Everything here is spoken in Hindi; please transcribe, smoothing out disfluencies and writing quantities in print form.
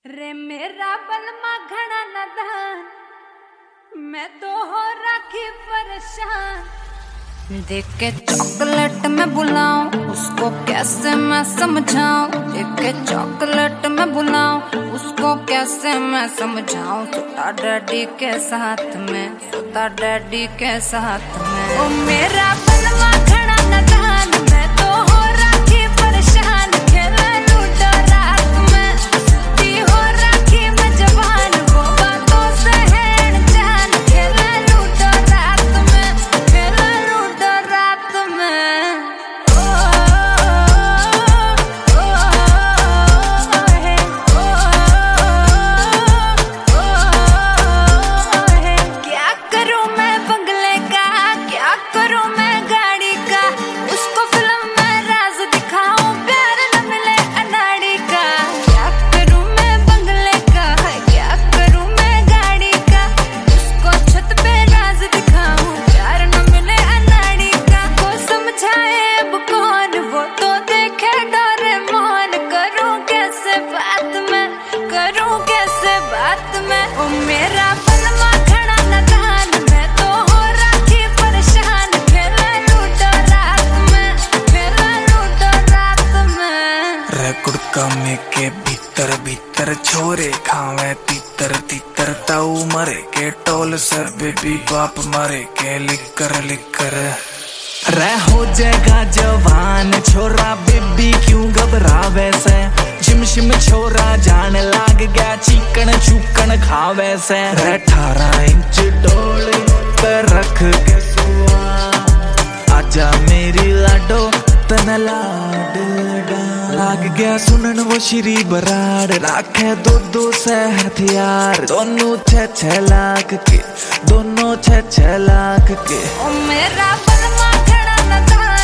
रे मेरा बलमा घना नदान, मैं तो हो रखी परेशान। देख के चॉकलेट में बुलाऊं उसको कैसे मैं समझाऊं, देख के चॉकलेट में बुलाऊं उसको कैसे मैं समझाऊं। सोता डैडी के साथ में, सोता डैडी के साथ में। ओ मेरा बलमा घना नदान, मैं तो हो रखी परेशान। खेला लूडो रात में, सुती हो रखी मैं जवान। वो बातों से है अनजान। खेला लूडो रात में, खेला लूडो रात में। ओ है, है। क्या करूं मैं बंगले का, क्या करूं मैं गाड़ी का। उसको फिल्म में राज दिखाऊं, प्यार न मिले अनाड़ी का। क्या करूं मैं बंगले का, क्या करूं मैं गाड़ी का। उसको छत पे राज दिखाऊं, प्यार न मिले अनाड़ी का। को समझाए अब कौन, वो तो देखे डोरेमोन। करूं कैसे बात मैं, करूं कैसे बात मैं। ओ मेरा बलमा घना नदान, मैं तो हो रखी परेशान। खेला लूडो रात में, खेला लूडो रात में। रे गुड़का में के भीतर भीतर छोरे खावे तीतर तीतर। ताऊ मरे के टोल से बेबी बाप मरे के लिकर लिकर। रे हो जाएगा जवान छोरा, बेबी क्यों घबरावे से। जिम शिम छोरा जाने लाग गया, चिकन चुकन खावे से। रे 18 इंच डोले पर रख के सुआ, आजा मेरी लाडो तन लाड लाग गया सुनन वो श्री बराड़। राखे दो दो से हथियार, दोनों 6-6 लाख के, दोनों 6-6 लाख के। ओ मेरा बलमा घना नदान।